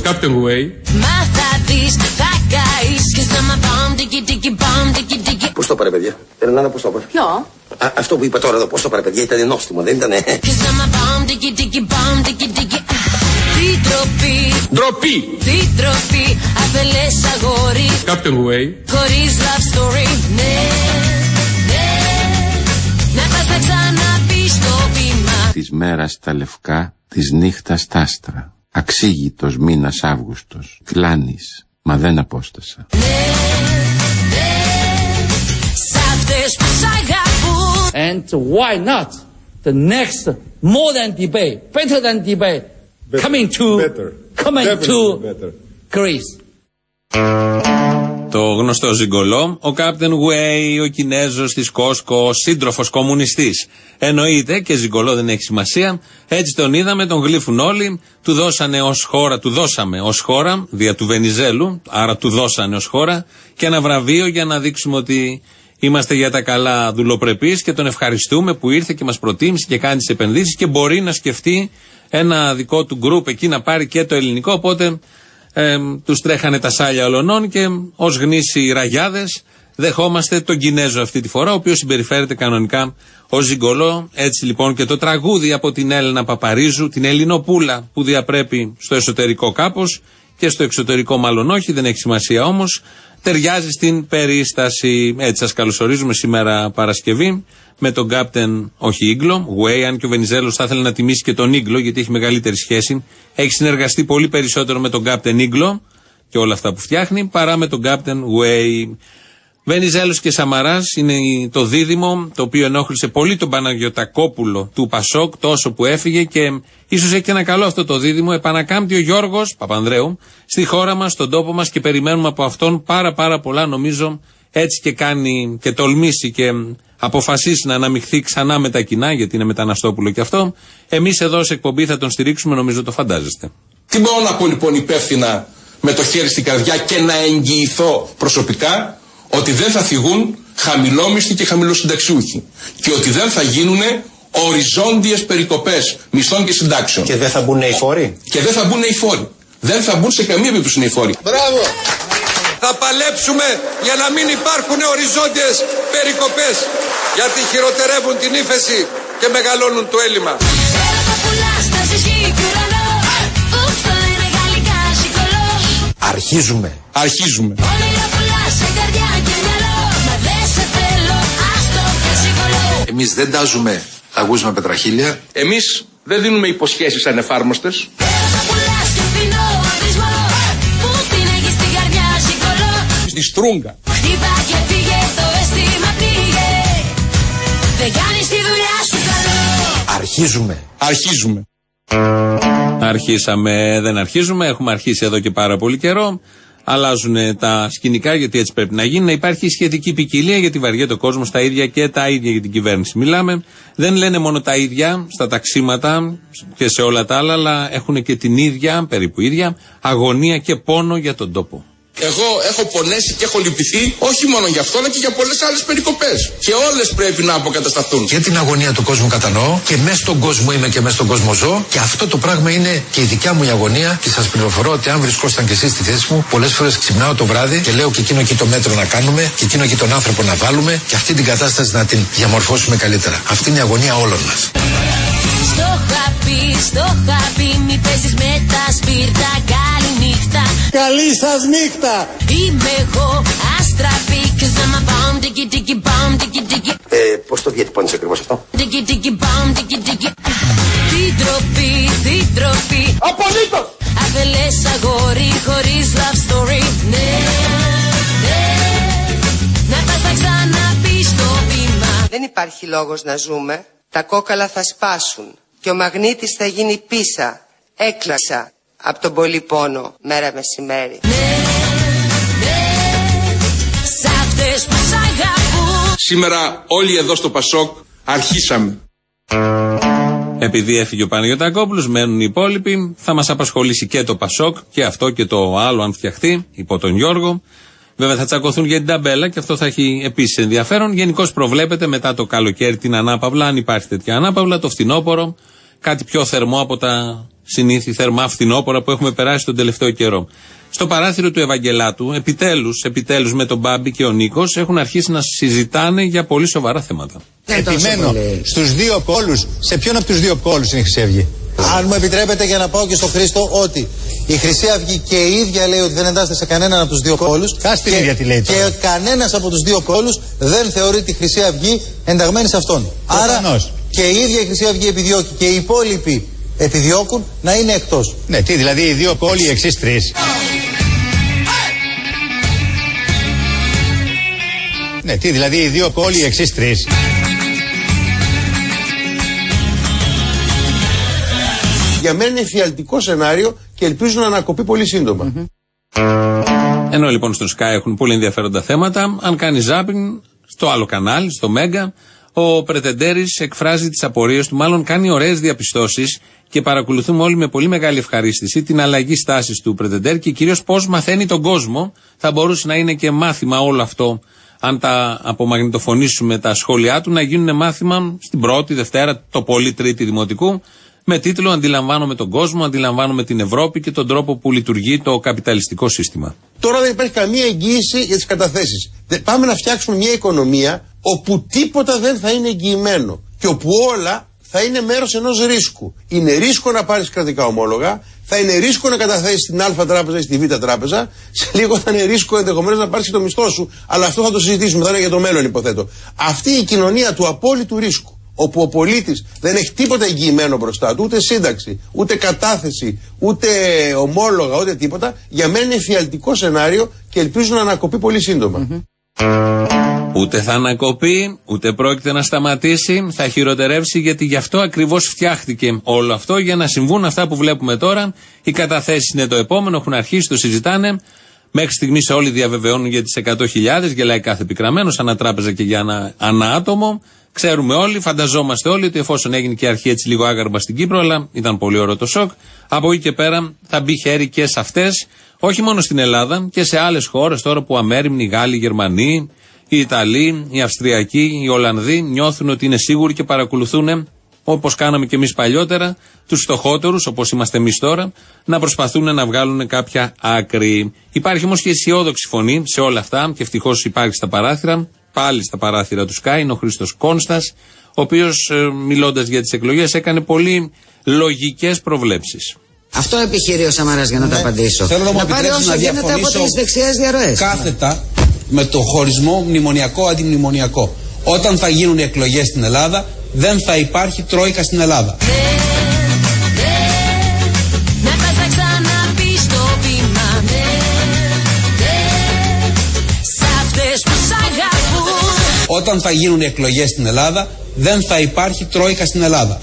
Captain Way. Πώς το πάρε, παιδιά? Ρενάνα, πώς το πάρε? Ποιο? Αυτό που είπα τώρα εδώ, πώς το πάρε, παιδιά? Ήταν νόστιμο, δεν ήτανε? Ντροπή. Τι τροπή, αφελές αγόρι. Captain Way. Χωρίς love story. Ναι, να πας να ξαναπείς το βήμα. Της μέρας τα λευκά, της νύχτας τα άστρα. Αξίγητος μήνας Αύγουστος. Κλάνης, μα δεν απόστασα. Σ' αυτές που σ' αγαπούν. And why not the next more than debate, better than debate, coming to Greece. Το γνωστό ζιγκολό, ο Captain Way, ο Κινέζος της Κόσκο, σύντροφος κομμουνιστής. Εννοείται και ζιγκολό δεν έχει σημασία. Έτσι τον είδαμε, τον γλύφουν όλοι. Του δώσαμε ως χώρα, δια του Βενιζέλου, άρα του δώσανε ως χώρα και ένα βραβείο για να δείξουμε ότι είμαστε για τα καλά δουλοπρεπείς και τον ευχαριστούμε που ήρθε και μας προτίμησε και κάνει τις επενδύσεις και μπορεί να σκεφτεί ένα δικό του γκρουπ εκεί να πάρει και το ελληνικό. Οπότε τους τρέχανε τα σάλια ολονών και ως γνήσιοι ραγιάδες δεχόμαστε τον Κινέζο αυτή τη φορά, ο οποίος συμπεριφέρεται κανονικά ως ζιγκολό. Έτσι λοιπόν και το τραγούδι από την Έλενα Παπαρίζου, την Ελληνοπούλα που διαπρέπει στο εσωτερικό κάπως και στο εξωτερικό μάλλον όχι, δεν έχει σημασία όμως, ταιριάζει στην περίσταση. Έτσι σας καλωσορίζουμε σήμερα Παρασκευή με τον Captain, όχι Ίγκλο, Way, αν και ο Βενιζέλος θα ήθελε να τιμήσει και τον Ίγκλο γιατί έχει μεγαλύτερη σχέση. Έχει συνεργαστεί πολύ περισσότερο με τον Captain Ίγκλο και όλα αυτά που φτιάχνει παρά με τον Captain Way. Βενιζέλος και Σαμαράς είναι το δίδυμο το οποίο ενόχλησε πολύ τον Παναγιωτακόπουλο του Πασόκ τόσο που έφυγε και ίσως έχει και ένα καλό αυτό το δίδυμο. Επανακάμπτει ο Γιώργος Παπανδρέου στη χώρα μας, στον τόπο μας και περιμένουμε από αυτόν πάρα πολλά νομίζω. Έτσι και κάνει και τολμήσει και αποφασίσει να αναμειχθεί ξανά με τα κοινά, γιατί είναι μεταναστόπουλο και αυτό. Εμείς εδώ σε εκπομπή θα τον στηρίξουμε, νομίζω το φαντάζεστε. Τι μπορώ να πω λοιπόν υπεύθυνα με το χέρι στην καρδιά και να εγγυηθώ προσωπικά ότι δεν θα θυγούν χαμηλόμισθοι και χαμηλοσυνταξιούχοι και ότι δεν θα γίνουν οριζόντιες περικοπές μισθών και συντάξεων. Και δεν θα μπουν οι φόροι. Δεν θα μπουν σε καμία περίπτωση οι φόροι. Μπράβο! Θα παλέψουμε για να μην υπάρχουν οριζόντιες περικοπές, γιατί χειροτερεύουν την ύφεση και μεγαλώνουν το έλλειμμα. Αρχίζουμε. Εμείς δεν τάζουμε αγούς με πετραχίλια. Εμείς δεν δίνουμε υποσχέσεις ανεφάρμοστες. Στη στρούγκα. Χτύπα και φύγε, το αίσθημα πήγε. Δεν κάνεις τη δουλειά σου καλό. Αρχίσαμε, δεν αρχίζουμε, έχουμε αρχίσει εδώ και πάρα πολύ καιρό. Αλλάζουν τα σκηνικά γιατί έτσι πρέπει να γίνει. Να υπάρχει σχετική ποικιλία γιατί βαριέται ο κόσμος τα ίδια και τα ίδια για την κυβέρνηση. Μιλάμε, δεν λένε μόνο τα ίδια στα ταξίματα και σε όλα τα άλλα, αλλά έχουν και την ίδια, περίπου ίδια, αγωνία και πόνο για τον τόπο. Εγώ έχω πονέσει και έχω λυπηθεί όχι μόνο για αυτό, αλλά και για πολλές άλλες περικοπές. Και όλες πρέπει να αποκατασταθούν. Και την αγωνία του κόσμου κατανοώ και μέσα στον κόσμο είμαι και μέσα στον κόσμο ζω. Και αυτό το πράγμα είναι και η δικιά μου η αγωνία. Και σας πληροφορώ ότι αν βρισκόσασταν και εσείς στη θέση μου, πολλές φορές ξυπνάω το βράδυ και λέω και εκείνο εκεί το μέτρο να κάνουμε, και εκείνο εκεί τον άνθρωπο να βάλουμε, και αυτή την κατάσταση να την διαμορφώσουμε καλύτερα. Αυτή είναι η αγωνία όλων μας. Στο χαπί, μη παίζεις με τα σπίρτα. Καλή νύχτα. Καλή σας νύχτα. Είμαι εγώ αστραπή. Cause I'm a bomb, diggy diggy bomb, diggy diggy. Πώς το διατυπώνεις ακριβώς αυτό? Diggy diggy bomb, diggy diggy. Τι τροπή. Απολύτως. Αφελές αγόρι, χωρίς love story. Ναι, να πας να ξαναπείς το βήμα. Δεν υπάρχει λόγος να ζούμε. Τα κόκαλα θα σπάσουν και ο μαγνήτης θα γίνει πίσα. Έκλασα από τον πολύ πόνο μέρα μεσημέρι. Σήμερα όλοι εδώ στο Πασόκ αρχίσαμε. Επειδή έφυγε ο Παναγιωτακόπουλος, μένουν οι υπόλοιποι. Θα μας απασχολήσει και το Πασόκ και αυτό και το άλλο, αν φτιαχτεί, υπό τον Γιώργο. Βέβαια θα τσακωθούν για την ταμπέλα και αυτό θα έχει επίσης ενδιαφέρον. Γενικώς προβλέπεται μετά το καλοκαίρι την ανάπαυλα, αν υπάρχει τέτοια ανάπαυλα, το φθινόπωρο κάτι πιο θερμό από τα συνήθι θερμά φθινόπορα που έχουμε περάσει τον τελευταίο καιρό. Στο παράθυρο του Ευαγγελάτου, επιτέλους με τον Μπάμπη και ο Νίκος έχουν αρχίσει να συζητάνε για πολύ σοβαρά θέματα. Επιμένω στους δύο πόλους. Σε ποιον από τους δύο πόλους είναι η Χρυσή Αυγή? Αν μου επιτρέπετε, για να πάω και στο Χρήστο, ότι η Χρυσή Αυγή και η ίδια λέει ότι δεν εντάσσεται σε κανέναν από τους δύο πόλους. Κάστη ίδια τι λέει τώρα. Και κανένας από τους δύο πόλους δεν θεωρεί τη Χρυσή Αυγή ενταγμένη σε αυτόν. Άρα και η ίδια η Χρυσή Αυγή επιδιώκει και οι υπόλοιποι επιδιώκουν να είναι εκτός. Ναι, τι δηλαδή οι δύο πόλοι, οι εξής τρεις. Ναι, τι δηλαδή οι δύο πόλοι, οι εξής τρεις. Για μένα είναι εφιαλτικό σενάριο και ελπίζω να ανακοπεί πολύ σύντομα. Ενώ λοιπόν στο Sky έχουν πολύ ενδιαφέροντα θέματα, αν κάνει ζάπινγκ στο άλλο κανάλι, στο Μέγκα, ο Πρετεντέρης εκφράζει τις απορίες του, μάλλον κάνει ωραίες διαπιστώσεις και παρακολουθούμε όλοι με πολύ μεγάλη ευχαρίστηση την αλλαγή στάσης του Πρετεντέρη και κυρίως πώς μαθαίνει τον κόσμο. Θα μπορούσε να είναι και μάθημα όλο αυτό, αν τα απομαγνητοφωνήσουμε τα σχόλιά του, να γίνουν μάθημα στην πρώτη, Δευτέρα, το πολύ Τρίτη Δημοτικού, με τίτλο «Αντιλαμβάνομαι τον κόσμο, αντιλαμβάνομαι την Ευρώπη και τον τρόπο που λειτουργεί το καπιταλιστικό σύστημα». Τώρα δεν υπάρχει καμία εγγύηση για τις καταθέσεις. Πάμε να φτιάξουμε μια οικονομία όπου τίποτα δεν θα είναι εγγυημένο και όπου όλα θα είναι μέρος ενός ρίσκου. Είναι ρίσκο να πάρεις κρατικά ομόλογα, θα είναι ρίσκο να καταθέσεις στην Α τράπεζα ή στη Β τράπεζα, σε λίγο θα είναι ρίσκο ενδεχομένως να πάρεις και το μισθό σου, αλλά αυτό θα το συζητήσουμε, θα είναι για το μέλλον υποθέτω. Αυτή η κοινωνία του απόλυτου ρίσκου, όπου ο πολίτης δεν έχει τίποτα εγγυημένο μπροστά του, ούτε σύνταξη, ούτε κατάθεση, ούτε ομόλογα, ούτε τίποτα, για μένα είναι εφιαλτικό σενάριο και ελπίζω να ανακοπεί πολύ σύντομα. Ούτε θα ανακοπεί, ούτε πρόκειται να σταματήσει, θα χειροτερεύσει, γιατί γι' αυτό ακριβώς φτιάχτηκε όλο αυτό, για να συμβούν αυτά που βλέπουμε τώρα. Οι καταθέσεις είναι το επόμενο, έχουν αρχίσει, το συζητάνε. Μέχρι στιγμής όλοι διαβεβαιώνουν για τις 100.000, γελάει κάθε πικραμένος, ανά τράπεζα και για ανά άτομο. Ξέρουμε όλοι, φανταζόμαστε όλοι ότι εφόσον έγινε και αρχή έτσι λίγο άγαρμα στην Κύπρο, αλλά ήταν πολύ ωραίο το σοκ, από εκεί και πέρα θα μπει χέρι και σε αυτές, όχι μόνο στην Ελλάδα και σε άλλες χώρες τώρα που αμέριμνοι, οι Γάλλοι, οι Γερμανοί, οι Ιταλοί, οι Αυστριακοί, οι Ολλανδοί νιώθουν ότι είναι σίγουροι και παρακολουθούν, όπως κάναμε και εμείς παλιότερα, τους φτωχότερους, όπως είμαστε εμείς τώρα, να προσπαθούν να βγάλουν κάποια άκρη. Υπάρχει όμως και αισιόδοξη φωνή σε όλα αυτά και ευτυχώς υπάρχει στα παράθυρα. Πάλι στα παράθυρα του Sky είναι ο Χρήστος Κόνστας, ο οποίος μιλώντας για τις εκλογές έκανε πολύ λογικές προβλέψεις. Αυτό επιχειρεί ο Σαμαράς για να το απαντήσω. Θέλω να μου πάρει όσο γίνεται από τις δεξιές διαρροές. Κάθετα με το χωρισμό μνημονιακό-αντιμνημονιακό. Όταν θα γίνουν εκλογές στην Ελλάδα, δεν θα υπάρχει τρόικα στην Ελλάδα. Όταν θα γίνουν εκλογές στην Ελλάδα, δεν θα υπάρχει τρόικα στην Ελλάδα.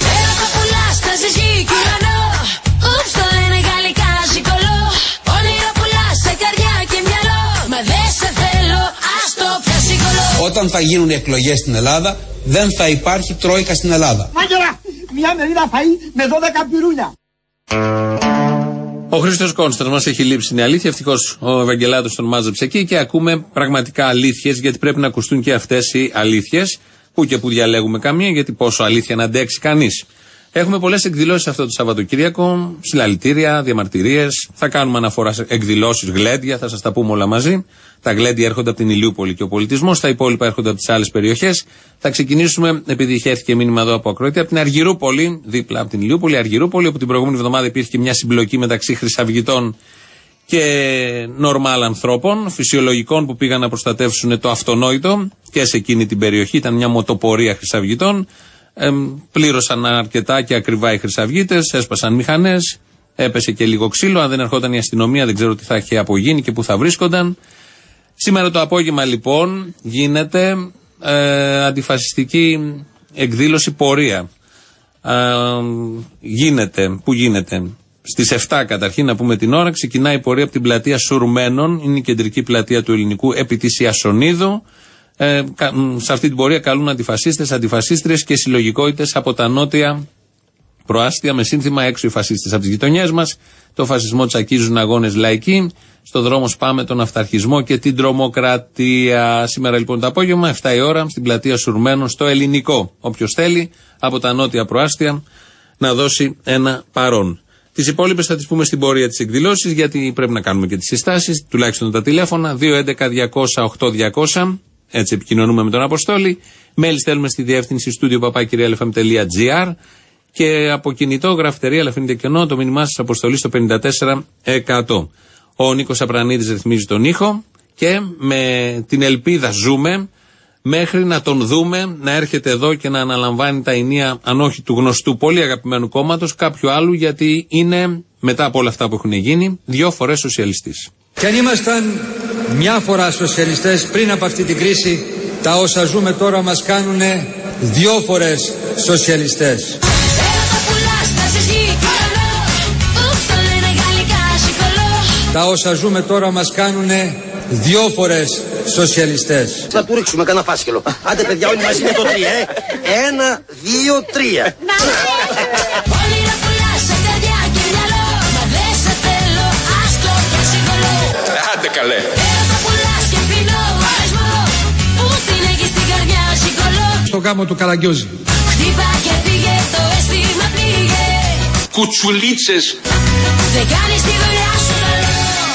Όταν θα γίνουν εκλογές στην Ελλάδα, δεν θα υπάρχει τρόικα στην Ελλάδα. Μάγερα, μια μερίδα φαΐ με 12 πυρούνια. Ο Χρήστος Κόνστας μας έχει λείψει, είναι αλήθεια. Ευτυχώς ο Ευαγγελάτος τον μάζεψε εκεί και ακούμε πραγματικά αλήθειες, γιατί πρέπει να ακουστούν και αυτές οι αλήθειες. Που και που διαλέγουμε καμία, γιατί πόσο αλήθεια να αντέξει κανείς. Έχουμε πολλές εκδηλώσεις αυτό το Σαββατοκύριακο, συλλαλητήρια, διαμαρτυρίες. Θα κάνουμε αναφορά σε εκδηλώσεις, γλέντια, θα σας τα πούμε όλα μαζί. Τα γλέντια έρχονται από την Ηλιούπολη και ο πολιτισμός, τα υπόλοιπα έρχονται από τις άλλες περιοχές. Θα ξεκινήσουμε, επειδή είχε έρθει και μήνυμα εδώ από ακροατή, από την Αργυρούπολη, δίπλα από την Ηλιούπολη, Αργυρούπολη, όπου την προηγούμενη εβδομάδα υπήρχε και μια συμπλοκή μεταξύ χρυσαυγητών και νορμάλ ανθρώπων, φυσιολογικών που πήγαν να προστατεύσουν το αυτονόητο και σε εκείνη την περιοχή. Ήταν μια μοτοπορία χρυσαυγητών. Πλήρωσαν αρκετά και ακριβά οι χρυσαυγίτες, έσπασαν μηχανές, έπεσε και λίγο ξύλο. Αν δεν ερχόταν η αστυνομία, δεν ξέρω τι θα είχε απογίνει και πού θα βρίσκονταν. Σήμερα το απόγευμα λοιπόν γίνεται αντιφασιστική εκδήλωση πορεία. Πού γίνεται? Στις 7 καταρχήν, να πούμε την ώρα, ξεκινάει η πορεία από την πλατεία Σουρμένων, είναι η κεντρική πλατεία του Ελληνικού, επί της Ιασονίδου. Σε αυτή την πορεία καλούν αντιφασίστες, αντιφασίστριες και συλλογικότητες από τα νότια προάστια με σύνθημα «Έξω οι φασίστες από τις γειτονιές μας». Το φασισμό τσακίζουν αγώνες λαϊκοί. Στο δρόμο σπάμε τον αυταρχισμό και την τρομοκρατία. Σήμερα λοιπόν το απόγευμα, 7 η ώρα, στην πλατεία Σουρμένων, στο Ελληνικό. Όποιος θέλει από τα νότια προάστια να δώσει ένα παρόν. Τις υπόλοιπες θα τις πούμε στην πορεία της εκδηλώσης, γιατί πρέπει να κάνουμε και τις συστάσεις, τουλάχιστον τα τηλέφωνα 211-200-8200, έτσι επικοινωνούμε με τον Αποστόλη. Mail στέλνουμε στη διεύθυνση studio@realfm.gr και από κινητό γραφτερία Ελαφρύνεται Κενό, το μήνυμά σας Αποστολή στο 54%. Ο Νίκος Απρανίδης ρυθμίζει τον ήχο και με την ελπίδα ζούμε μέχρι να τον δούμε να έρχεται εδώ και να αναλαμβάνει τα ενία, αν όχι του γνωστού πολύ αγαπημένου κόμματος, κάποιου άλλου, γιατί είναι, μετά από όλα αυτά που έχουν γίνει, 2 φορές σοσιαλιστής. Και αν ήμασταν μια φορά σοσιαλιστές πριν από αυτή την κρίση, τα όσα ζούμε τώρα μας κάνουν 2 φορές σοσιαλιστές. Τα όσα ζούμε τώρα μας κάνουν 2 φορές σοσιαλιστές. Θα του ρίξουμε κανένα φάσκελο. Άντε παιδιά, όλοι μαζί με το 3, 1, 2, 3. Άντε καλέ. Στο γάμο του Καραγκιόζη. Κουτσουλίτσες. Δεν κάνεις τη δουλειά σου καλό.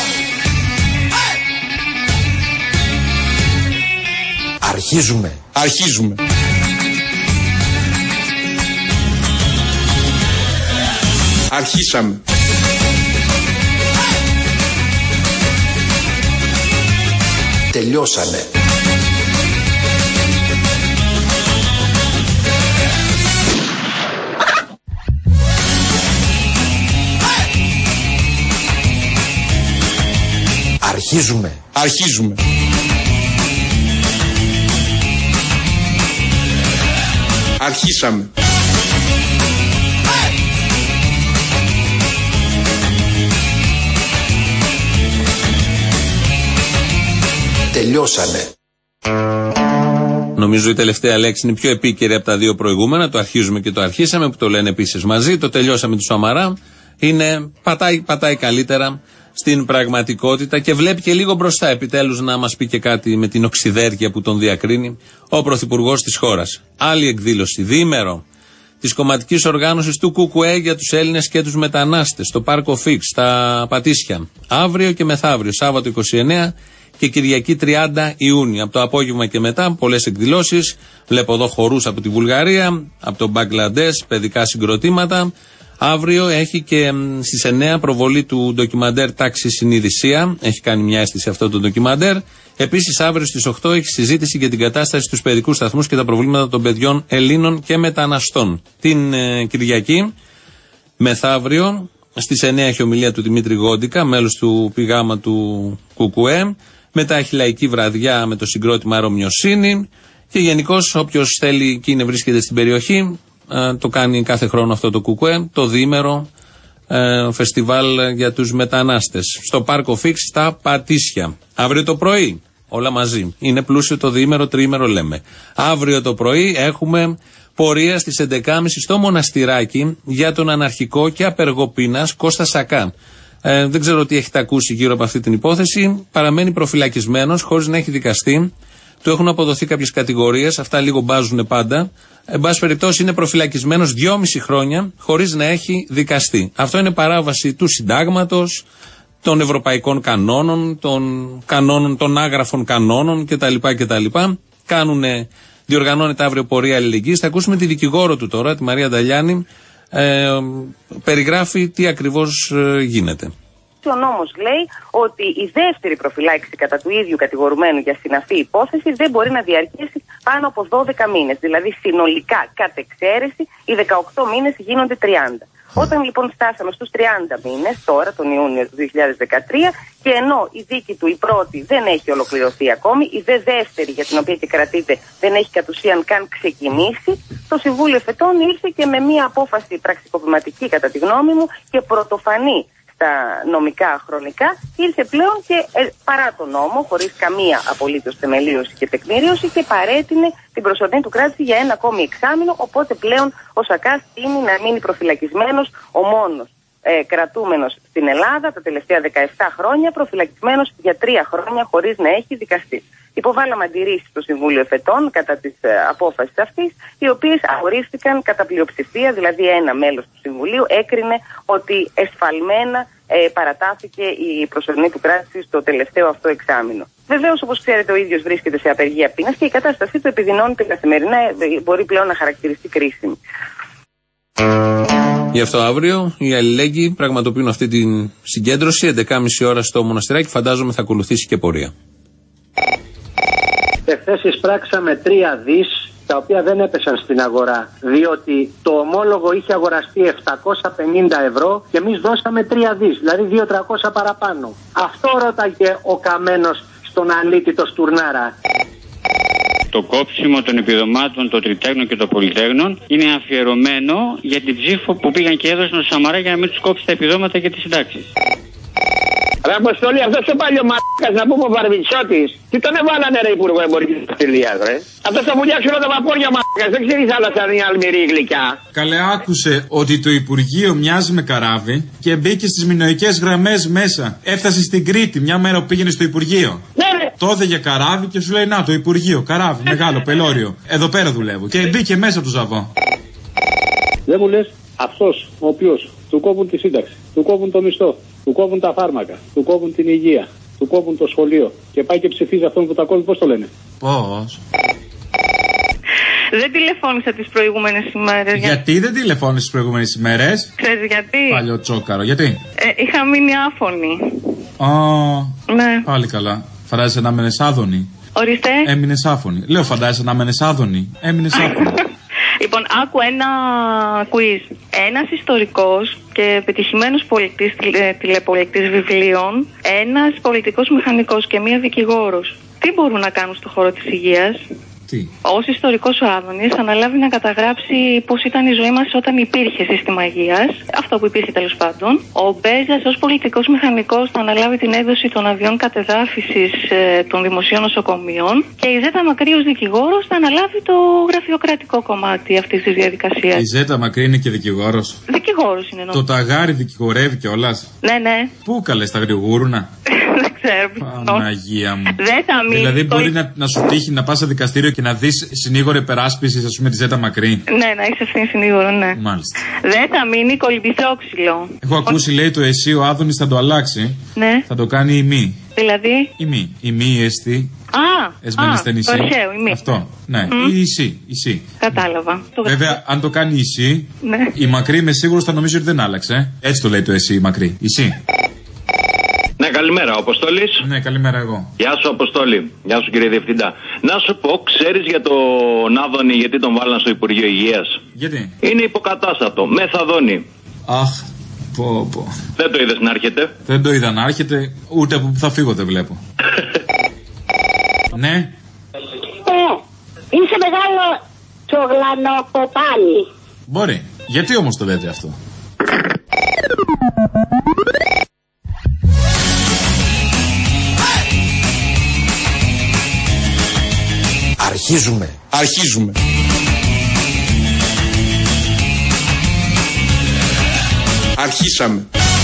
Αρχίζουμε. Αρχίζουμε. Αρχίσαμε. Τελειώσαμε. Αρχίζουμε. Αρχίζουμε. Αρχίσαμε. Τελειώσαμε. Νομίζω η τελευταία λέξη είναι πιο επίκαιρη από τα 2 προηγούμενα. Το αρχίζουμε και το αρχίσαμε, που το λένε επίσης μαζί. Το τελειώσαμε του Σαμαρά. Είναι, πατάει καλύτερα στην πραγματικότητα και βλέπει και λίγο μπροστά, επιτέλους, να μας πει και κάτι με την οξυδέρκεια που τον διακρίνει ο πρωθυπουργός της χώρας. Άλλη εκδήλωση, διήμερο της κομματικής οργάνωσης του ΚΚΕ για τους Έλληνες και τους μετανάστες στο Πάρκο Φίξ, στα Πατήσια. Αύριο και μεθαύριο, Σάββατο 29 και Κυριακή 30 Ιούνιου. Από το απόγευμα και μετά, πολλές εκδηλώσεις. Βλέπω εδώ χορούς από τη Βουλγαρία, από το Μπαγκλαντές, παιδικά συγκροτήματα. Αύριο έχει και στις 9 προβολή του ντοκιμαντέρ Τάξη Συνειδησία. Έχει κάνει μια αίσθηση αυτό το ντοκιμαντέρ. Επίσης, αύριο στις 8 έχει συζήτηση για την κατάσταση στους παιδικούς σταθμούς και τα προβλήματα των παιδιών Ελλήνων και μεταναστών. Την Κυριακή, μεθαύριο, στις 9 έχει ομιλία του Δημήτρη Γόντικα, μέλος του πηγάμα του ΚΚΕ. Μετά έχει λαϊκή βραδιά με το συγκρότημα Αερομοιοσύνη. Και γενικώς, όποιος θέλει και είναι βρίσκεται στην περιοχή, το κάνει κάθε χρόνο αυτό το ΚΚΕ, το διήμερο φεστιβάλ για τους μετανάστες στο Πάρκο Φίξ στα Πατήσια. Αύριο το πρωί, όλα μαζί, είναι πλούσιο το διήμερο, τριήμερο λέμε. Αύριο το πρωί έχουμε πορεία στις 11.30 στο Μοναστηράκι για τον αναρχικό και απεργό πείνας Κώστα Σακά. Δεν ξέρω τι έχετε ακούσει γύρω από αυτή την υπόθεση. Παραμένει προφυλακισμένος χωρίς να έχει δικαστεί. Του έχουν αποδοθεί κάποιες κατηγορίες, αυτά λίγο μπάζουν πάντα. Εν πάση περιπτώσει, είναι προφυλακισμένος 2,5 χρόνια χωρίς να έχει δικαστεί. Αυτό είναι παράβαση του συντάγματος, των ευρωπαϊκών κανόνων, των άγραφων κανόνων κτλ. Διοργανώνεται αύριο πορεία αλληλεγγύης. Θα ακούσουμε τη δικηγόρο του τώρα, τη Μαρία Νταλιάνη. Περιγράφει τι ακριβώς γίνεται. Ο νόμος λέει ότι η δεύτερη προφυλάκηση κατά του ίδιου κατηγορουμένου για συναφή υπόθεση δεν μπορεί να διαρκέσει πάνω από 12 μήνες. Δηλαδή συνολικά, κατ' εξαίρεση, οι 18 μήνες γίνονται 30. Όταν λοιπόν φτάσαμε στους 30 μήνες, τώρα τον Ιούνιο του 2013, και ενώ η δίκη του η πρώτη δεν έχει ολοκληρωθεί ακόμη, η δε δεύτερη για την οποία και κρατείται δεν έχει κατ' ουσίαν καν ξεκινήσει, το Συμβούλιο Εφετών ήρθε και με μια απόφαση πραξικοπηματική κατά τη γνώμη μου και πρωτοφανή τα νομικά χρονικά, ήρθε πλέον και παρά τον νόμο, χωρίς καμία απολύτως θεμελίωση και τεκμηρίωση, και παρέτεινε την προσωρινή του κράτηση για ένα ακόμη εξάμηνο, οπότε πλέον ο Σακάς τείνει να μείνει προφυλακισμένος, ο μόνος κρατούμενος στην Ελλάδα τα τελευταία 17 χρόνια, προφυλακισμένος για 3 χρόνια χωρίς να έχει δικαστεί. Υποβάλαμε αντιρρήσεις στο Συμβούλιο Εφετών κατά της απόφασης αυτής, οι οποίες απορρίφθηκαν κατά πλειοψηφία, δηλαδή ένα μέλος του Συμβουλίου έκρινε ότι εσφαλμένα παρατάθηκε η προσωρινή του κράτηση στο τελευταίο αυτό εξάμηνο. Βεβαίως, όπως ξέρετε, ο ίδιος βρίσκεται σε απεργία πείνας και η κατάστασή του επιδεινώνεται καθημερινά, μπορεί πλέον να χαρακτηριστεί κρίσιμη. Γι' αυτό αύριο οι αλληλέγγυοι πραγματοποιούν αυτή την συγκέντρωση 11.30 ώρα στο Μοναστηράκι. Φαντάζομαι θα ακολουθήσει και πορεία. Εχθές εισπράξαμε 3 δις, τα οποία δεν έπεσαν στην αγορά, διότι το ομόλογο είχε αγοραστεί 750 ευρώ και εμείς δώσαμε 3 δις, δηλαδή 2.300 παραπάνω. Αυτό ρώταγε ο Καμένος στον αλήτη το Στουρνάρα. Το κόψιμο των επιδομάτων των τριτέγνων και των πολυτέγνων είναι αφιερωμένο για την ψήφο που πήγαν και έδωσαν στο Σαμαρά για να μην τους κόψει τα επιδόματα και τις συντάξεις. Ρε Αποστόλη, αυτός ο παλιό μαλάκας, να πούμε ο Βαρβιτσιώτης, τι τον έβαλανε ρε Υπουργό Εμπορικής Ναυτιλίας, ρε. Αυτός θα βουλιάξει όλα τα βαπόρια μαλάκας, δεν ξέρεις άλλα σαν η αλμυρή γλυκιά. Καλέ, άκουσε ότι το Υπουργείο μοιάζει με καράβι και μπήκε στις μινωικές γραμμές μέσα. Έφτασε στην Κρήτη μια μέρα που πήγαινε στο Υπουργείο. Ναι, ρε. Το έδεγε καράβι και σου λέει να το Υπουργείο, καράβι, μεγάλο, πελώριο. Εδώ πέρα δουλεύω. Και μπήκε μέσα το ζαβό. Δεν μου λες αυτός ο οποίος του κόβουν τη σύνταξη, του κόβουν το μισθό, του κόβουν τα φάρμακα, του κόβουν την υγεία, του κόβουν το σχολείο και πάει και ψηφίζει αυτόν που τα κόβει, πώς το λένε? Πώς? Δεν τηλεφώνησα τις προηγούμενες ημέρες. Γιατί δεν τηλεφώνησες τις προηγούμενες ημέρες? Ξέρεις γιατί? Παλιό τσόκαρο, γιατί? Είχα μείνει άφωνη. Ναι. Πάλι καλά. Φαντάζεσαι να έμενες άδωνη? Ορίστε. Έμεινες άφωνη. Λέω φαντάζεσαι να έμενες άδωνη. Έμεινες άφωνη. Λοιπόν, άκου ένα quiz. Ένας ιστορικός και πετυχημένος πολιτής, τηλεπολιτής βιβλίων, ένας πολιτικός μηχανικός και μία δικηγόρος, τι μπορούν να κάνουν στο χώρο της υγείας? Τι? Ως ιστορικός ο Άδωνης αναλάβει να καταγράψει πώς ήταν η ζωή μας όταν υπήρχε σύστημα υγείας, αυτό που υπήρχε τέλος πάντων. Ο Μπέζας ως πολιτικός μηχανικός θα αναλάβει την έκδοση των αδειών κατεδάφισης των δημοσίων νοσοκομείων και η Ζέτα Μακρύ ως δικηγόρος θα αναλάβει το γραφειοκρατικό κομμάτι αυτής της διαδικασίας. Η Ζέτα Μακρύ είναι και δικηγόρος. Δικηγόρος είναι νομίζω. Το ταγάρι δικηγορεύει κιόλας. Ναι, ναι. Πού καλές τα γρηγούρουνα? Δεν ξέρω. Παναγία μου. Δεν θα μείνει. Δηλαδή μπορεί να σου τύχει να πας σε δικαστήριο και να δεις συνήγορο υπεράσπισης, ας πούμε, τη Ζέτα Μακρύ. Ναι, να είσαι ευθύνη συνήγορο, ναι. Μάλιστα. Δεν θα μείνει κολυμπηθόξυλο. Έχω ακούσει, λέει, το εσύ ο Άδωνης θα το αλλάξει. Ναι. Θα το κάνει η μη. Δηλαδή? Η μη, η εστί. Το αρχαίο, η μη. Αυτό. Ναι. Η εσύ. Κατάλαβα. Βέβαια, αν το κάνει η εσύ, ναι. Η Μακρύ είμαι σίγουρος θα νομίζει ότι δεν άλλαξε. Έτσι το λέει το εσύ η Μακρύ. Εσύ. Ναι, καλημέρα, ο Αποστόλης. Ναι, καλημέρα εγώ. Γεια σου, Αποστόλη. Γεια σου, κύριε Διευθυντά. Να σου πω, ξέρεις για τον Άδωνη γιατί τον βάλαν στο Υπουργείο Υγείας? Γιατί? Είναι υποκατάστατο. Μεθαδόνη. Αχ, πω. Δεν το είδες να έρχεται? Δεν το είδα να έρχεται, ούτε από που θα φύγω δεν βλέπω. Ναι. Είσαι μεγάλο τσογλανοκοπάλι. Μπορεί. Γιατί όμως το λέτε αυτό? Αρχίζουμε. Αρχίσαμε.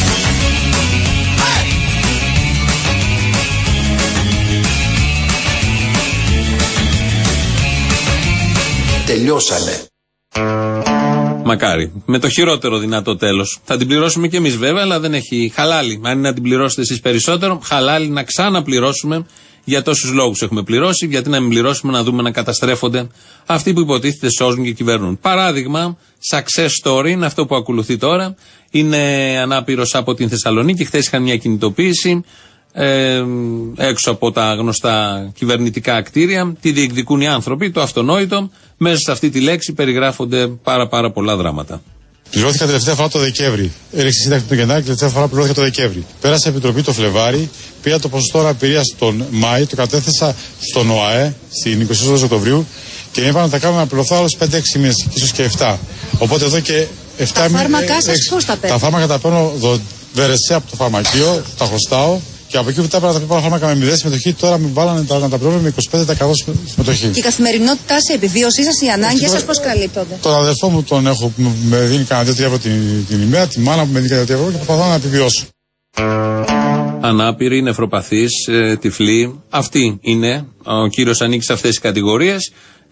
Τελειώσανε. Μακάρι. Με το χειρότερο δυνατό τέλος. Θα την πληρώσουμε κι εμείς βέβαια, αλλά δεν έχει χαλάλι. Αν είναι να την πληρώσετε εσείς περισσότερο, χαλάλι να ξαναπληρώσουμε. Για τόσους λόγους έχουμε πληρώσει, γιατί να μην πληρώσουμε, να δούμε να καταστρέφονται αυτοί που υποτίθεται σώζουν και κυβερνούν. Παράδειγμα, success story είναι αυτό που ακολουθεί τώρα. Είναι ανάπηρος από την Θεσσαλονίκη. Χθες είχαν μια κινητοποίηση έξω από τα γνωστά κυβερνητικά κτίρια. Τι διεκδικούν οι άνθρωποι, το αυτονόητο. Μέσα σε αυτή τη λέξη περιγράφονται πάρα πολλά δράματα. Πληρώθηκα τελευταία φορά το Δεκέμβρη. Έλεξε σύνταξη τον Γενάρη και τελευταία φορά πληρώθηκα το Δεκέμβρη. Πέρασα επιτροπή το Φλεβάρι, πήρα το ποσοστό αναπηρίας τον Μάη, το κατέθεσα στον ΟΑΕ στην 22 Οκτωβρίου και είπα να τα κάνω να πληρωθώ άλλους 5-6 μήνες, ίσως και 7. Οπότε εδώ και 7 μήνες. Τα φάρμακά σας πώς τα παίρνετε? Τα φάρμακα τα παίρνω δωρεάν από το φαρμακείο, τα χρωστάω. Και από εκεί που τα έπρεπε να τα πάρω φάρμακα με 0 συμμετοχή, τώρα με βάλανε να τα πληρώνω με 25% συμμετοχή. Και η καθημερινότητά σε επιβίωσή σας, οι ανάγκες σας πώς καλύπτονται? Τον αδερφό μου τον έχω που με δίνει κανένα 2-3 ευρώ την ημέρα, τη μάνα που με δίνει κανένα 2 ευρώ και προσπαθώ να επιβιώσω. ανάπηροι, νευροπαθείς, τυφλοί. Αυτοί είναι. Ο κύριος ανήκει σε αυτές τις κατηγορίες.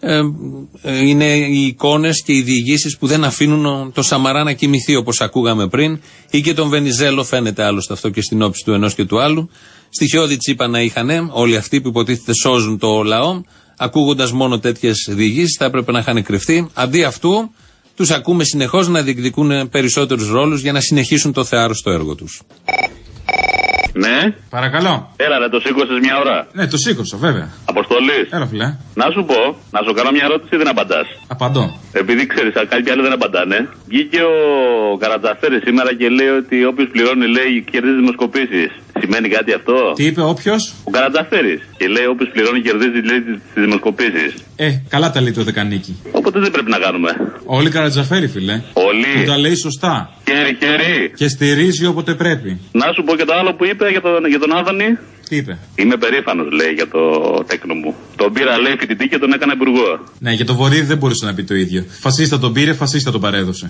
Είναι οι εικόνες και οι διηγήσεις που δεν αφήνουν το Σαμαρά να κοιμηθεί, όπως ακούγαμε πριν, ή και τον Βενιζέλο, φαίνεται άλλωστε αυτό και στην όψη του ενός και του άλλου. Στοιχειώδη τσίπα να είχαν όλοι αυτοί που υποτίθεται σώζουν το λαό, ακούγοντας μόνο τέτοιες διηγήσεις θα έπρεπε να είχαν κρυφτεί. Αντί αυτού τους ακούμε συνεχώς να διεκδικούν περισσότερους ρόλους για να συνεχίσουν το θεάρρωστο έργο τους. Ναι. Παρακαλώ. Έλα, ρε, το σήκωσες μια ώρα. Ναι, το σήκωσα, βέβαια. Αποστολή. Έλα, φιλέ. Να σου πω, να σου κάνω μια ερώτηση ή δεν απαντάς? Απαντώ. Επειδή ξέρεις, κάποιοι άλλοι δεν απαντάνε. Βγήκε ο Καρατζαφέρης σήμερα και λέει ότι όποιος πληρώνει, λέει, κερδίζει δημοσκοπήσεις. Σημαίνει κάτι αυτό? Τι είπε όποιος? Ο Καρατζαφέρης. Και λέει όποιος πληρώνει κερδίζει, λέει, τις δημοσκοπήσεις. Καλά τα λέει το Δεκανίκη. Οπότε δεν πρέπει να κάνουμε. Όλοι Καρατζαφέρη, φιλέ. Όλοι. Που τα λέει σωστά. Χέρι. Και στηρίζει όποτε πρέπει. Να σου πω και το άλλο που είπε για τον Άδωνη. Τι είπε? Είμαι περήφανος, λέει, για το τέκνο μου. Τον πήρα, λέει, φοιτητή και τον έκανα υπουργό. Ναι, για τον Βορύδη δεν μπορούσε να πει το ίδιο. Φασίστα τον πήρε, φασίστα τον παρέδωσε.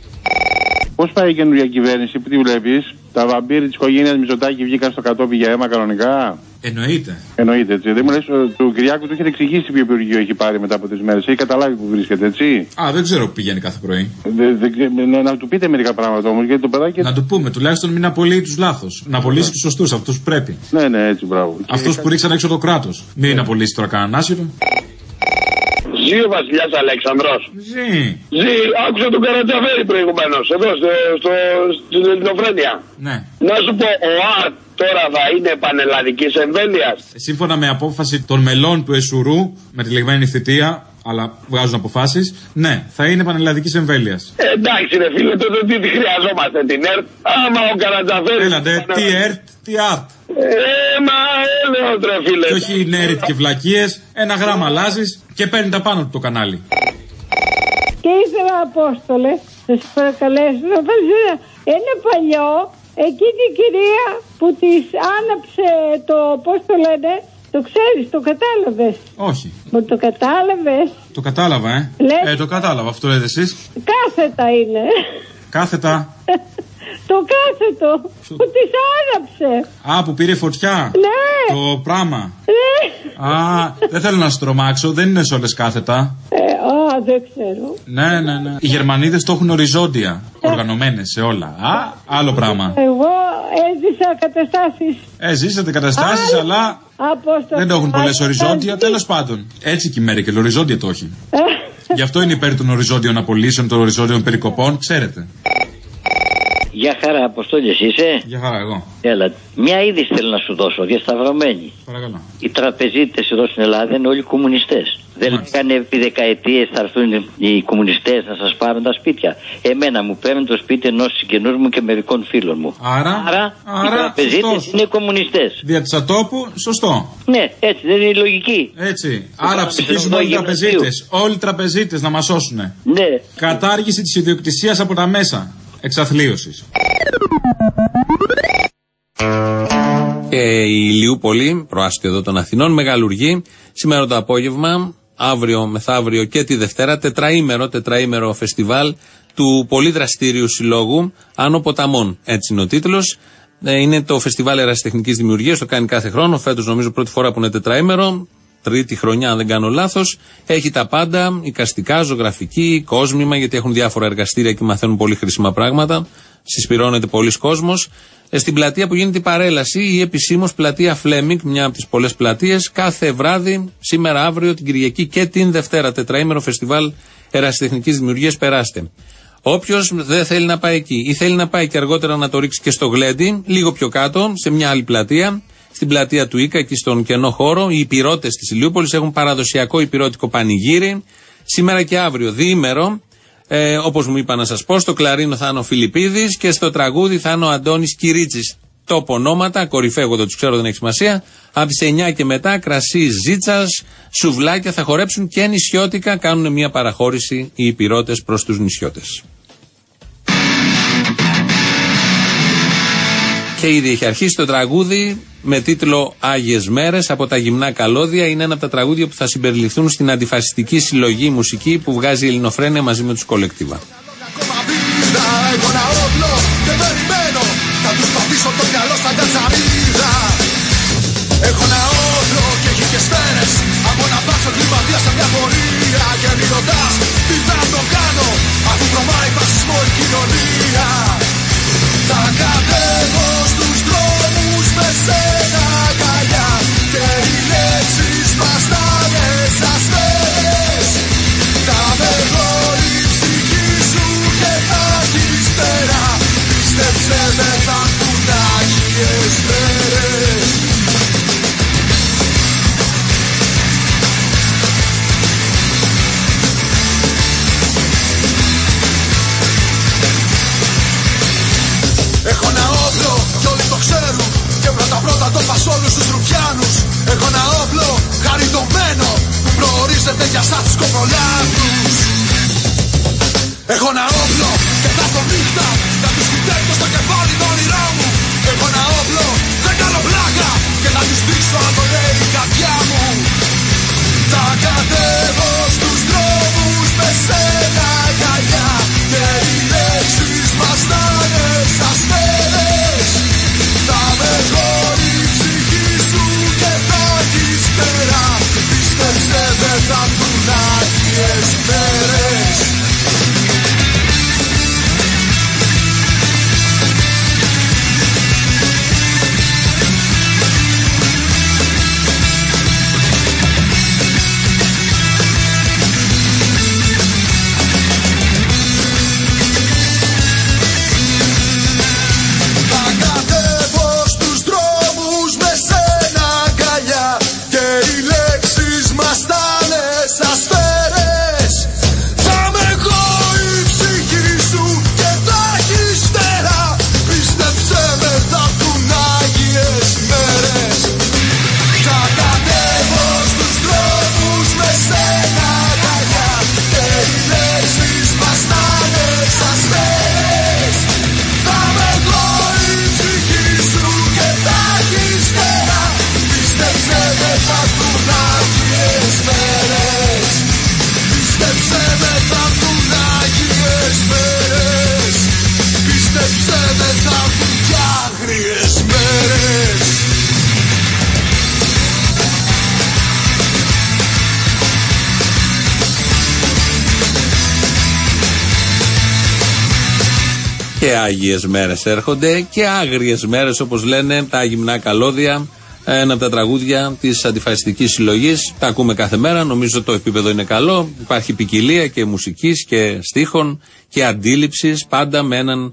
Πώς πάει η καινούργια κυβέρνηση, που τη βλέπεις? Τα βαμπύρι της οικογένειας Μητσοτάκη βγήκαν στο κατόπι για αίμα κανονικά? Εννοείται, έτσι. Δεν μου λες, του Κυριάκου του έχετε εξηγήσει ποιο υπουργείο έχει πάρει μετά από 3 μέρες? Έχει καταλάβει που βρίσκεται, έτσι? Δεν ξέρω που πηγαίνει κάθε πρωί. Να του πείτε μερικά πράγματα όμως, γιατί το παιδάκι. Να του πούμε, τουλάχιστον μην απολύει τους λάθος. Να απολύσει τους σωστούς, αυτούς που πρέπει. Ναι, έτσι, μπράβο. Αυτούς που ρίξαν έξω το κράτος. Μην απολύσει τώρα κανέναν άσυρο. Ζει ο Βασιλιάς Αλέξανδρος. Ζει. Άκουσα τον Καρατζαφέρη προηγουμένως, εδώ στην Ελληνοφρένεια. Ναι. Να σου πω, ο ΑΡΤ τώρα θα είναι πανελλαδικής εμβέλειας? Σύμφωνα με απόφαση των μελών του ΕΣΟΥΡΟΥ, με τη λεγμένη θητεία, αλλά βγάζουν αποφάσεις, ναι, θα είναι πανελλαδικής εμβέλειας. Εντάξει, ρε φίλε, τότε τι χρειαζόμαστε, την ΕΡΤ? Άμα ο Καρατζαφέρης. Έλατε, τι ΕΡΤ, τι ΑΡΤ. Μα έλεος, ρε φίλε. Και όχι νέριτ και βλακίες, ένα γράμμα αλλάζεις και παίρνει τα πάνω του το κανάλι. Και ήθελα, Απόστολε, να σας παρακαλέσω να βάζω ένα παλιό, εκείνη η κυρία που της άναψε το, πώς το λένε, το ξέρεις, το κατάλαβες? Όχι. Μου το κατάλαβες? Το κατάλαβα, το κατάλαβα, αυτό λέτε εσείς. Κάθετα είναι. Κάθετα. Το κάθετο που της άναψε. Που πήρε φωτιά. Ναι. Το πράμα. Ναι. Δεν θέλω να σου τρομάξω, δεν είναι σε όλες κάθετα. Δεν ξέρω. Ναι. Οι Γερμανίδες το έχουν οριζόντια. Οργανωμένες σε όλα. Άλλο πράγμα. Εγώ έζησα καταστάσεις. Ζήσατε καταστάσεις, αλλά δεν το έχουν πολλές οριζόντια. Τέλος πάντων. Έτσι και η Μέρκελ, οριζόντια το έχει. Γι' αυτό είναι υπέρ των οριζόντιων απολύσεων, των οριζόντιων περικοπών, ξέρετε. Γεια χαρά, Αποστόλη, είσαι? Γεια χαρά, εγώ. Έλα, μια είδηση θέλω να σου δώσω, διασταυρωμένη. Παρακαλώ. Οι τραπεζίτες εδώ στην Ελλάδα είναι όλοι κομμουνιστές. Δεν λέγανε επί δεκαετίες θα έρθουν οι κομμουνιστές να σας πάρουν τα σπίτια. Εμένα μου παίρνουν το σπίτι ενός συγγενούς μου και μερικών φίλων μου. Άρα οι τραπεζίτες είναι κομμουνιστές. Δια της ατόπου, σωστό. Ναι, έτσι δεν είναι η λογική. Έτσι. Άρα ψηφίζουν όλοι οι τραπεζίτες. Όλοι οι τραπεζίτες να μας σώσουνε. Ναι. Κατάργηση της ιδιοκτησίας από τα μέσα εξαθλίωσης. Και η Ηλιούπολη, προάστιο εδώ των Αθηνών, μεγαλουργεί σήμερα το απόγευμα, αύριο, μεθαύριο και τη Δευτέρα, τετραήμερο φεστιβάλ του πολύ δραστήριου συλλόγου Άνω Ποταμών. Έτσι είναι ο τίτλος. Είναι το φεστιβάλ ερασιτεχνικής δημιουργίας, το κάνει κάθε χρόνο. Φέτος νομίζω πρώτη φορά που είναι τετραήμερο. Τρίτη χρονιά, αν δεν κάνω λάθος. Έχει τα πάντα, εικαστικά, ζωγραφική, κόσμημα, γιατί έχουν διάφορα εργαστήρια και μαθαίνουν πολύ χρήσιμα πράγματα. Συσπηρώνεται πολλοί κόσμος. Στην πλατεία που γίνεται η παρέλαση, η επισήμως πλατεία Φλέμινγκ, μια από τις πολλές πλατείες, κάθε βράδυ, σήμερα, αύριο, την Κυριακή και την Δευτέρα, τετραήμερο φεστιβάλ ερασιτεχνικής δημιουργίας, περάστε. Όποιος δεν θέλει να πάει εκεί ή θέλει να πάει και αργότερα να το ρίξει και στο Γλέντι, λίγο πιο κάτω, σε μια άλλη πλατεία, στην πλατεία του Ίκα, εκεί στον κενό χώρο, οι υπηρώτες της Ηλιούπολης έχουν παραδοσιακό υπηρώτικο πανηγύρι. Σήμερα και αύριο, διήμερο, όπως μου είπα να σας πω, στο κλαρίνο θα είναι ο Φιλιππίδης και στο τραγούδι θα είναι ο Αντώνης Κυρίτσης. Τόπο ονόματα, κορυφαίο, εγώ δεν τους ξέρω, δεν έχει σημασία. Από τις 9 και μετά, κρασί ζίτσας, σουβλάκια θα χορέψουν και νησιώτικα. Κάνουν μια παραχώρηση οι υπηρώτες προς τους νησιώτες. Και ήδη έχει αρχίσει το τραγούδι με τίτλο Άγιες Μέρες από τα Γυμνά Καλώδια. Είναι ένα από τα τραγούδια που θα συμπεριληφθούν στην αντιφασιστική συλλογή μουσική που βγάζει η Ελληνοφρένεια μαζί με τους Κολεκτίβα. Θα τους πατήσω το μυαλό σαν κατσαρί. ρωτάς τι θα το κάνω, αφού τρομάει φασισμό η κοινωνία. Θα κατέβω στους δρόμους με σένα αγκαλιά και οι λέξεις μας θα είναι σαν σφαίρες. Θα με δω η ψυχή σου και θα έχεις πέρα. Πίστεψε με, θα έρθουν άγιες μέρες. Έχω ένα όπλο κι όλοι το ξέρουν και πρώτα το πας όλους τους Ρουφιάνους. Έχω ένα όπλο χαριτωμένο που προορίζεται για σας τους κοκολάτους. Έχω ένα όπλο και θα στο νύχτα να τους κοιτάξω στο κεφάλι το όνειρό μου. Έχω ένα όπλο, δεν κάνω πλάκα και θα τους δείξω αν το λέει η καρδιά μου. Θα κατέβω στους δρόμους με σένα αγκαλιά και οι λέξεις μας θα είναι σαν σφαίρες. Θα με δω η ψυχή σου και θα έχεις πέρα. Πίστεψε, δεν θα έρθουν άγιες μέρες. Και άγιες μέρες έρχονται και άγριες μέρες, όπως λένε τα γυμνά καλώδια. Ένα από τα τραγούδια της αντιφασιστικής συλλογής. Τα ακούμε κάθε μέρα. Νομίζω το επίπεδο είναι καλό. Υπάρχει ποικιλία και μουσικής και στίχων και αντίληψης, πάντα με έναν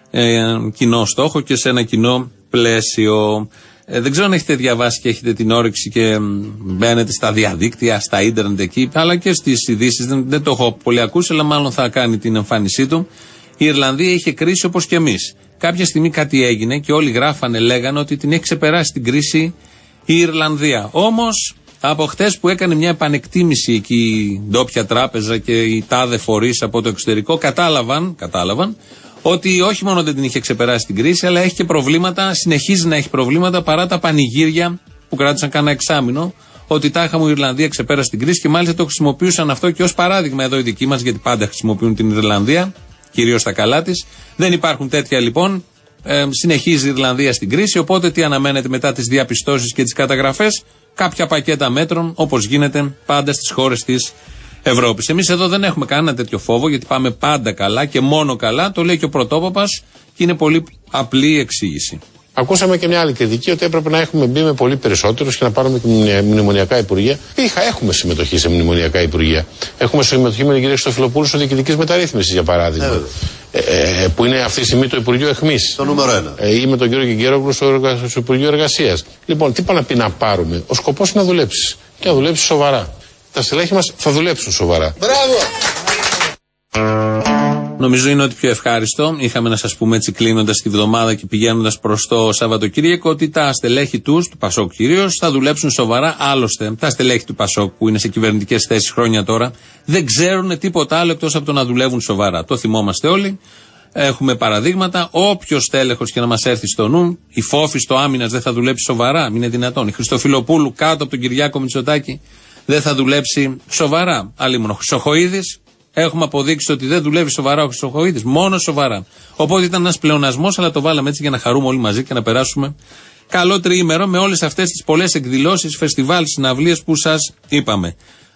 κοινό στόχο και σε ένα κοινό πλαίσιο. Δεν ξέρω αν έχετε διαβάσει και έχετε την όρεξη και μπαίνετε στα διαδίκτυα, στα ίντερνετ εκεί, αλλά και στις ειδήσεις. Δεν το έχω πολύ ακούσει, αλλά μάλλον θα κάνει την εμφάνισή του. Η Ιρλανδία είχε κρίση όπως και εμείς. Κάποια στιγμή κάτι έγινε και όλοι γράφανε, λέγανε ότι την έχει ξεπεράσει την κρίση η Ιρλανδία. Όμως από χτες που έκανε μια επανεκτίμηση εκεί η ντόπια τράπεζα και οι τάδε φορείς από το εξωτερικό, κατάλαβαν ότι όχι μόνο δεν την είχε ξεπεράσει την κρίση, αλλά έχει και προβλήματα, συνεχίζει να έχει προβλήματα παρά τα πανηγύρια που κράτησαν κάνα εξάμηνο. Ότι τάχα μου η Ιρλανδία ξεπέρασε την κρίση και μάλιστα το χρησιμοποιούσαν αυτό και ως παράδειγμα εδώ οι δικοί μας, γιατί πάντα χρησιμοποιούν την Ιρλανδία, κυρίως τα καλά της. Δεν υπάρχουν τέτοια λοιπόν. Συνεχίζει η Ιρλανδία στην κρίση. Οπότε τι αναμένεται μετά τις διαπιστώσεις και τις καταγραφές? Κάποια πακέτα μέτρων, όπως γίνεται πάντα στις χώρες της Ευρώπης. Εμείς εδώ δεν έχουμε κανένα τέτοιο φόβο, γιατί πάμε πάντα καλά και μόνο καλά. Το λέει και ο πρωτόπαπας και είναι πολύ απλή η εξήγηση. Ακούσαμε και μια άλλη κριτική ότι έπρεπε να έχουμε μπει με πολύ περισσότερους και να πάρουμε και μνημονιακά υπουργεία. Έχουμε συμμετοχή σε μνημονιακά υπουργεία. Έχουμε συμμετοχή με την κυρία Χριστοφιλοπούλου στο διοικητικής μεταρρύθμισης, για παράδειγμα. Που είναι αυτή τη στιγμή το Υπουργείο Αιχμής. Το νούμερο 1. Ή με τον κύριο Κιγκέρογλου στο Υπουργείο Εργασίας. Λοιπόν, τι πάνε να πει να πάρουμε? Ο σκοπός είναι να δουλέψει. Και να δουλέψει σοβαρά. Τα στελέχη μας θα δουλέψουν σοβαρά. Μπράβο! Νομίζω είναι ότι πιο ευχάριστο. Είχαμε να σας πούμε έτσι κλείνοντας τη βδομάδα και πηγαίνοντας προς το Σαββατοκύριακο ότι τα στελέχη του Πασόκ κυρίως, θα δουλέψουν σοβαρά. Άλλωστε, τα στελέχη του Πασόκ που είναι σε κυβερνητικές θέσεις χρόνια τώρα δεν ξέρουν τίποτα άλλο εκτός από το να δουλεύουν σοβαρά. Το θυμόμαστε όλοι. Έχουμε παραδείγματα. Όποιος τέλεχος και να μας έρθει στο νου, η Φόφη στο Άμυνας δεν θα δουλέψει σοβαρά. Μην είναι δυνατόν. Η Χριστοφιλοπούλου κάτω από τον Κυριάκο Μητσοτάκη δεν θα δουλέψει σοβαρά. Αλλήμον ο Χρυσοχοΐδης. Έχουμε αποδείξει ότι δεν δουλεύει σοβαρά ο Χρυσοχοΐδης, μόνο σοβαρά. Οπότε ήταν ένας πλεονασμός, αλλά το βάλαμε έτσι για να χαρούμε όλοι μαζί και να περάσουμε καλό τριήμερο με όλες αυτές τις πολλές εκδηλώσεις, φεστιβάλ, συναυλίες που σας είπαμε.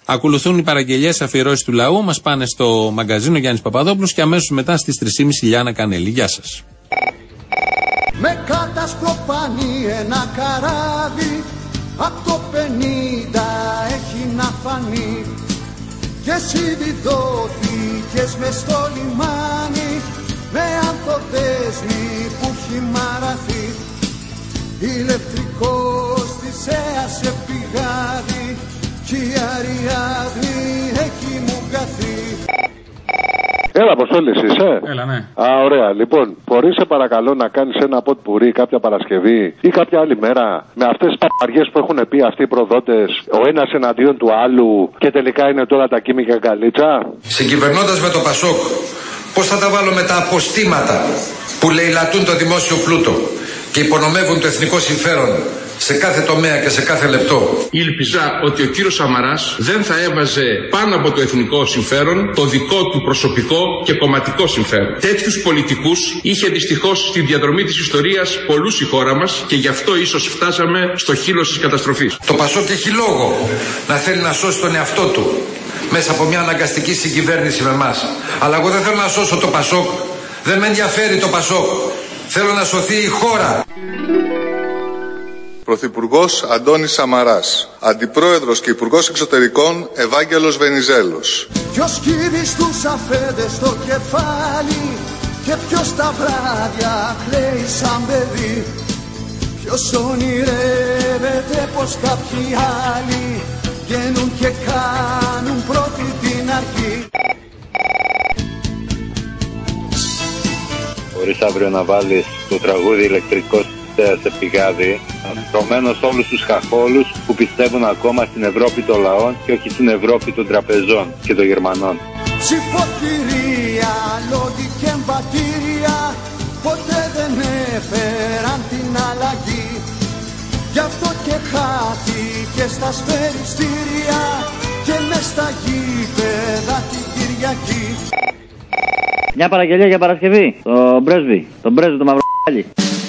Ακολουθούν οι παραγγελίες αφιερώσεις του λαού. Μας πάνε στο μαγκαζίνο Γιάννης Παπαδόπουλος και αμέσως μετά στις 3.30 Λιάννα Κανέλη. Γεια σας. Με κατασπροπάνει ένα καράβι, απ' το 50 έχει να φανεί. Και εσύ διδόθηκες μες στο λιμάνι, με ανθοδέσμη που έχει μαραθεί. Ηλεκτρικός της έασε πηγάδι, κι η Αριάδνη έχει μου καθεί. Έλα, Αποστόλης είσαι. Έλα, ναι. Α, ωραία. Λοιπόν, μπορείς σε παρακαλώ να κάνεις ένα ποτπουρί κάποια Παρασκευή ή κάποια άλλη μέρα με αυτές τις παπαριές που έχουν πει αυτοί οι προδότες, ο ένας εναντίον του άλλου και τελικά είναι τώρα τα κίμικα γκαλίτσα. Συγκυβερνώντας με το Πασόκ, πώς θα τα βάλω με τα αποστήματα που λαιλατούν το δημόσιο πλούτο και υπονομεύουν το εθνικό συμφέρον σε κάθε τομέα και σε κάθε λεπτό. Ήλπιζα ότι ο κύριος Σαμαράς δεν θα έβαζε πάνω από το εθνικό συμφέρον το δικό του προσωπικό και κομματικό συμφέρον. Τέτοιους πολιτικούς είχε δυστυχώς στη διαδρομή της ιστορίας πολλούς η χώρα μας και γι' αυτό ίσως φτάσαμε στο χείλος της καταστροφής. Το Πασόκ έχει λόγο να θέλει να σώσει τον εαυτό του μέσα από μια αναγκαστική συγκυβέρνηση με εμάς. Αλλά εγώ δεν θέλω να σώσω το Πασόκ. Δεν με ενδιαφέρει το Πασόκ. Θέλω να σωθεί η χώρα. Πρωθυπουργός Αντώνης Σαμαράς. Αντιπρόεδρος και Υπουργός Εξωτερικών Ευάγγελος Βενιζέλος. Ποιος κύβει στους αφέντες στο κεφάλι και ποιος τα βράδια κλαίει σαν παιδί. Ποιος ονειρεύεται πως κάποιοι άλλοι βγαίνουν και κάνουν πρώτη την αρχή. Μπορείς αύριο να βάλεις το τραγούδι ηλεκτρικός σε πηγάδι, αφιερωμένο σε όλους τους χαχόλους που πιστεύουν ακόμα στην Ευρώπη των λαών και όχι στην Ευρώπη των τραπεζών και των Γερμανών. Ψηφοθυρία, λόγοι και εμβατήρια ποτέ δεν έφεραν την αλλαγή. Γι' αυτό και χάθηκε στα σφαιριστήρια και μες στα γήπεδα την Κυριακή. Μια παραγγελία για Παρασκευή, τον πρέσβη του Μαυροκάλη.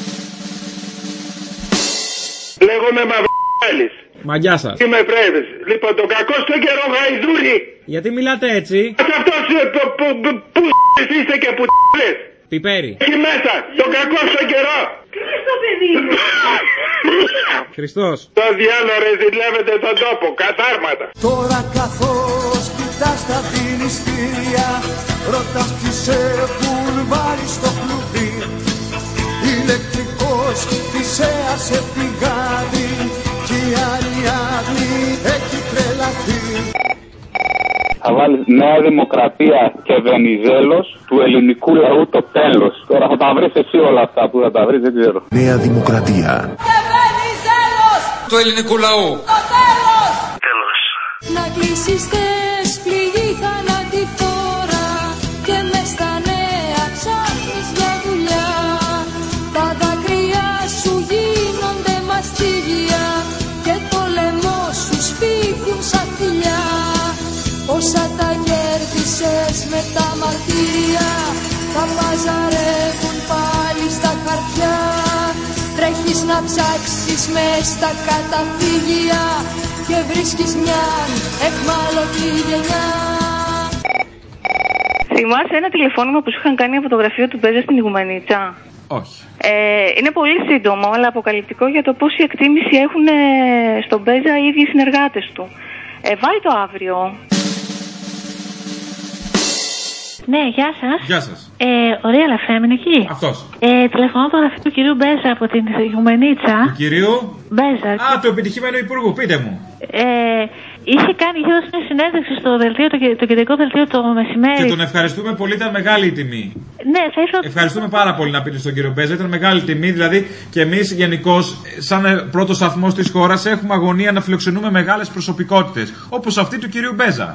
Λέγομαι Μαυροκάλης. Μα γεια σας. Είμαι πρέσβης. Λοιπόν, το κακό στο καιρό γαϊδούρι. Γιατί μιλάτε έτσι? Αυτός που είστε και που λες. Πιπέρι. Εκεί μέσα, το κακό στο καιρό. Τι είναι στο παιδί μου? Χριστός. Το διάλογο ρε ζηλεύετε τον τόπο, καθάρματα. Τώρα καθώς κοιτάς τα δηληστήρια, ρωτάς ποιοι σε βουλβάρει στο κλουβί. Ηλεκτρικός της έασε πηγάδι κι η Αριάδνη έχει τρελαθεί. Θα βάλεις Νέα Δημοκρατία και Βενιζέλος του ελληνικού λαού το τέλος. Τώρα θα τα βρεις εσύ όλα αυτά που θα τα βρεις, δεν ξέρω. Νέα Δημοκρατία Και Βενιζέλος του ελληνικού λαού το τέλος. Τέλος. Να κλείσεις θες πληγή θανατηφόρα και μες στα νέα ψάχνεις για δουλειά. Τα δάκρυα σου γίνονται μαστίγια και το λαιμό σου σφίγγουν σαν θηλιά. Όσα τα κέρδισες με τα μαρτύρια τα παζαρεύουν πάλι στα χαρτιά. Τρέχεις να ψάξεις μες στα καταφύγια και βρίσκεις μια εχμάλωτη γενιά. Θυμάσαι ένα τηλεφώνημα που σου είχαν κάνει από το γραφείο του Μπέζα στην Ιγουμενίτσα? Όχι. Είναι πολύ σύντομο, αλλά αποκαλυπτικό για το πόση εκτίμηση έχουν στον Μπέζα οι ίδιοι συνεργάτες του. Βάλει το αύριο. Ναι, γεια σας. Γεια σας. Ωραία Λαφέμ είναι εκεί. Αυτός. Τηλεφωνώ το γραφείο του κυρίου Μπέζα από την Ιγουμενίτσα. Του κυρίου Μπέζα. Α, του επιτυχημένου υπουργού, πείτε μου. Είχε δώσει μια συνέντευξη στο δελτίο, το κεντρικό δελτίο το μεσημέρι. Και τον ευχαριστούμε πολύ, ήταν μεγάλη η τιμή. Ναι, θα ήθελα. Ευχαριστούμε πάρα πολύ να πείτε στον κύριο Μπέζα, ήταν μεγάλη τιμή. Δηλαδή και εμείς γενικώς, σαν πρώτο σταθμό της χώρας, έχουμε αγωνία να φιλοξενούμε μεγάλες προσωπικότητες. Όπως αυτή του κυρίου Μπέζα.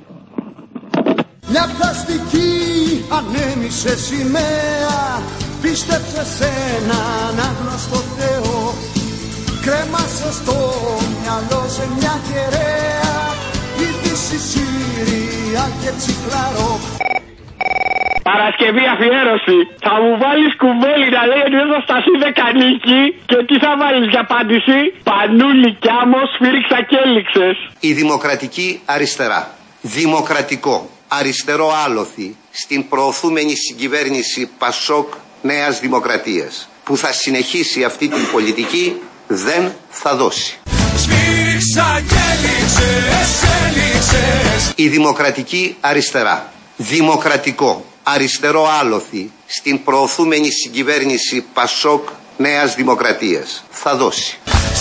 Μια πλαστική ανέμισε σημαία, πίστεψε σε έναν άγνωστο Θεό. Κρέμασε στο μυαλό σε μια κεραία, είδηση Συρία και τσικλαρό. Παρασκευή αφιέρωση. Θα μου βάλεις κουβέλι να λέει ότι δεν θα σταθεί δεκανίκη. Και τι θα βάλεις για απάντηση? Πανούλη κι άμμος, σφύριξα και έληξες. Η δημοκρατική αριστερά. Δημοκρατικό. Αριστερό άλοθη στην προωθούμενη συγκυβέρνηση Πασόκ Νέας Δημοκρατίας, που θα συνεχίσει αυτή την πολιτική, δεν θα δώσει. Η δημοκρατική αριστερά. Δημοκρατικό. Αριστερό άλοθη στην προωθούμενη συγκυβέρνηση Πασόκ Νέας Δημοκρατίας, θα δώσει.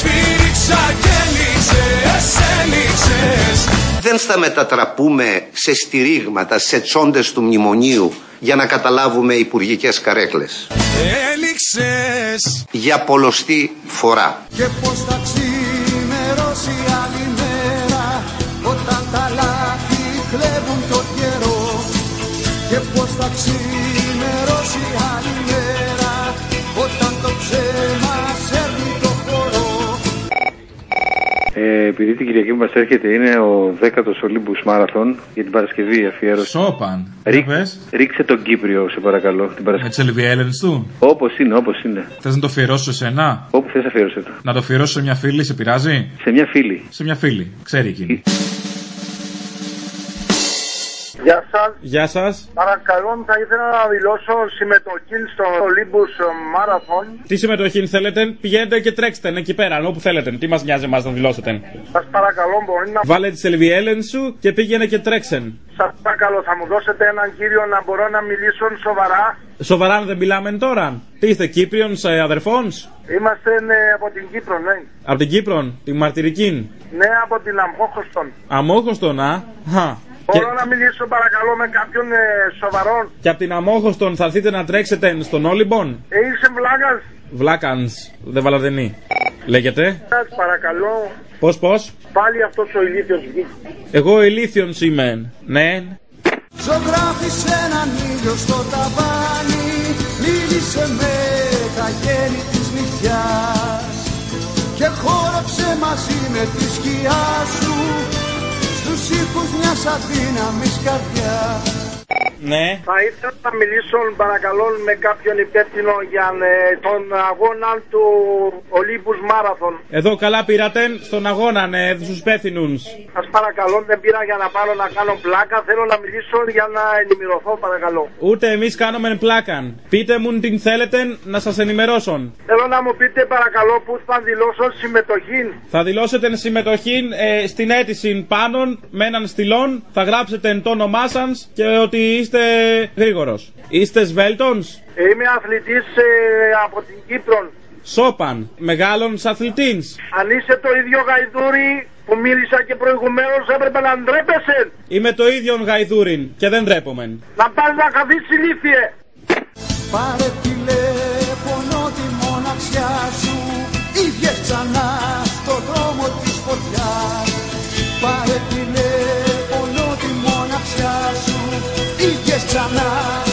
Δεν θα μετατραπούμε σε στηρίγματα, σε τσόντες του μνημονίου για να καταλάβουμε υπουργικές καρέκλες. Έληξες. Για πολλοστή φορά. Και πώς θα ξημερώσει άλλη μέρα όταν τα λάθη κλέβουν το καιρό. Και πώς θα ξημερώσει άλλη μέρα όταν το ψέμα σέρνει το χώρο. Επειδή την Κυριακή που μας έρχεται είναι ο 10ος Olympus Marathon για την Παρασκευή αφιέρωση. Σόπαν. Ρίξε τον Κύπριο, σε παρακαλώ. Την Παρασκευή. Με τις Ελβιέλενες του. Όπως είναι, όπως είναι. Θες να το αφιερώσω σε εσένα? Όπου θες αφιέρωσε το. Να το αφιερώσω σε μια φίλη, σε πειράζει? Σε μια φίλη. Σε μια φίλη, ξέρει εκείνη. Γεια σας. Γεια σας. Παρακαλώ, θα ήθελα να δηλώσω συμμετοχή στο Olympus Marathon. Τι συμμετοχή θέλετε? Πηγαίνετε και τρέξτε εκεί πέρα, όπου θέλετε. Τι μας νοιάζει εμάς να δηλώσετε? Σας παρακαλώ, μπορεί να... Βάλε τις Ελβιέλενες σου και πήγαινε και τρέξεν. Σας παρακαλώ, θα μου δώσετε έναν κύριο να μπορώ να μιλήσω σοβαρά? Σοβαρά δεν μιλάμε τώρα? Τι είστε, Κύπριον αδερφόνς? Είμαστε από την Κύπρο, ναι. Από την Κύπρο, την μαρτυρική? Ναι, από την Αμόχωστον. Αμόχωστον, Μπορώ να μιλήσω παρακαλώ με κάποιον σοβαρόν? Και από την Αμόχωστον θα έρθετε να τρέξετε στον Όλυμπον? Είσαι βλάκας? Βλάκανς, δεν βαλαδενή. Λέγεται. Σας παρακαλώ. Πώς? Πάλι αυτός ο ηλίθιος βγήκε. Εγώ ηλίθιον είμαι, ναι. Ζωγράφησε έναν ήλιο στο ταβάνι, μίλησε με τα γέννη της νυχτιάς και χόρεψε μαζί με τη σκιά σου στους ήχους μιας αδύναμης καρδιάς. Ναι. Θα ήθελα να μιλήσω παρακαλώ με κάποιον υπεύθυνο για τον αγώνα του Olympus Marathon. Εδώ καλά πήρατε στον αγώνα, ναι, στους υπεύθυνους. Σας παρακαλώ, δεν πήρα για να πάρω να κάνω πλάκα, θέλω να μιλήσω για να ενημερωθώ παρακαλώ. Ούτε εμείς κάνουμε πλάκα. Πείτε μου την θέλετε να σας ενημερώσω. Θέλω να μου πείτε παρακαλώ που θα δηλώσω συμμετοχή. Θα δηλώσετε συμμετοχή στην αίτηση πάνω με έναν στυλόν, θα γράψετε το όνομά σας και ότι είστε γρήγορος. Είστε σβέλτons? Είμαι αθλητής από την Κύπρο. Σόπαν, μεγάλος αθλητής. Αν είσαι το ίδιο γαϊδούρι που μίλησα και προηγουμένως έπρεπε να ντρέπεσαι. Είμαι το ίδιο γαϊδούρι και δεν ντρέπομαι. Να πας να χαθείς ηλίθιε. Πάρε τηλέφωνο τη μοναξιά σου, ίδιες ξανά στο δρόμο της φωτιάς. Πάρε τηλέφωνο τη μοναξιά σου, ίδιες ξανά